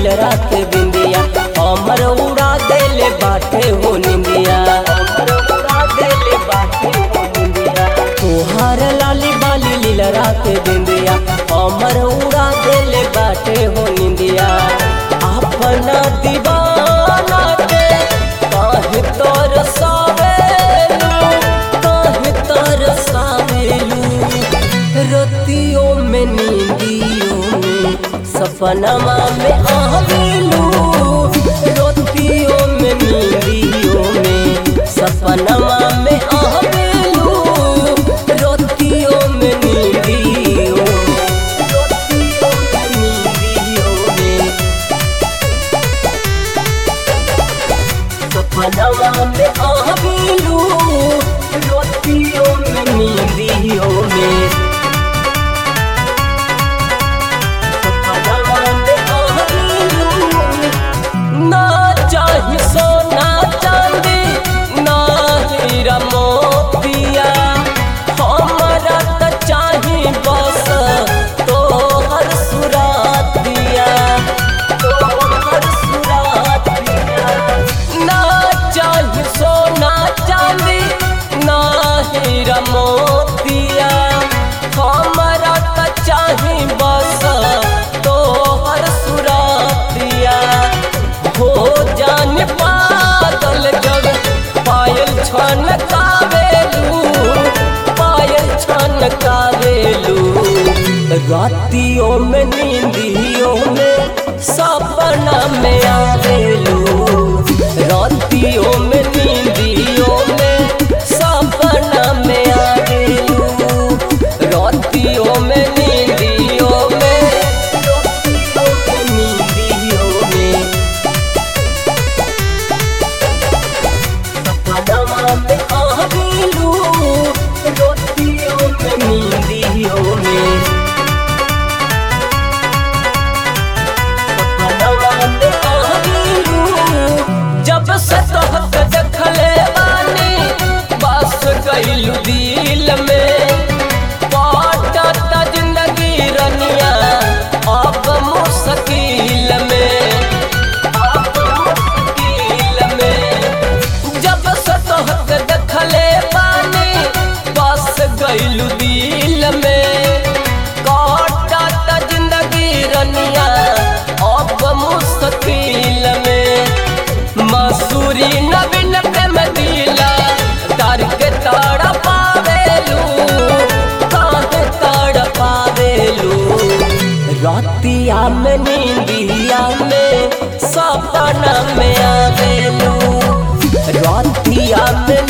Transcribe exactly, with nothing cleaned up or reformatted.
लीलरा के बिंदिया हमर उड़ा देले बाटे हो निंदिया हमर उड़ा देले बाटे हो निंदिया तोहार लाली बाली लीलरा के बिंदिया हमर उड़ा देले बाटे हो निंदिया अपना दीवाना के काहे तोर सावेलू काहे तोर सावेलू रतियों में नींदियों में सपनमा में आवेलू रतियों में नींदियों में सपनमा में आवेलू रतियों में नींदियों में रतियों में नींदियों में सपनमा में आवेलू रतियों में नींदियों में ना चाही सोना चांदी ना हीरा मोतिया हमरा त चाही बस तोहर सुरातिया तोहर सुरातिया ना चाही सोना चांदी ना हीरा मोतिया हमरा त चाही बस तोहर सुरातिया हो जान पागल जब पायल छन कावेलू पायल छन कावेलू रातियों में नींदियों में सपना में आवेलू रातियों में नींदियों में सपना में आवेलू रातियों में नींदियों में रातियों में नींदियों में सपना में आवेलू रातियों में नींदियों में सपना में आवेलू जब से तोहक देखले बानी बस गइलू दिल में पाटता जिंदगी रनिया अब मुश्किल में अब मुश्किल में जब से तोहक देखले बानी बस गइलू दिल में काटता जिंदगी रनिया अब मुश्किल में मसूरी नवीन प्रेम दिला तार के ताड़ा पावेलू काहे ताड़ा पावेलू रातिया में नींदिया में सपना में आवेलू रातिया में